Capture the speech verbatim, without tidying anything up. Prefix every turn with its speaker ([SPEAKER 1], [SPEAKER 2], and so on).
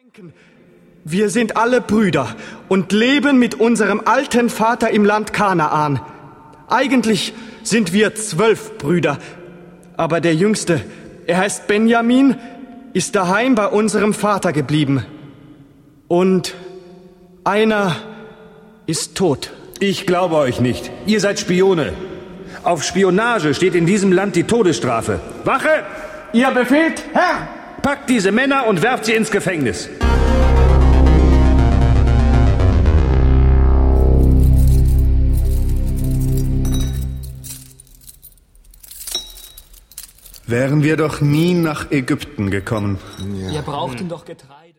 [SPEAKER 1] Wir sind alle Brüder und leben mit unserem alten Vater im Land Kanaan. Eigentlich sind wir zwölf Brüder, aber der Jüngste, er heißt Benjamin, ist daheim bei unserem Vater geblieben. Und einer ist tot.
[SPEAKER 2] Ich glaube euch nicht. Ihr seid Spione. Auf Spionage steht in diesem Land die Todesstrafe. Wache!
[SPEAKER 1] Ihr befehlt, Herr!
[SPEAKER 2] Packt diese Männer und werft sie ins Gefängnis.
[SPEAKER 3] Wären wir doch nie nach Ägypten gekommen.
[SPEAKER 1] Ja. Wir brauchten doch Getreide.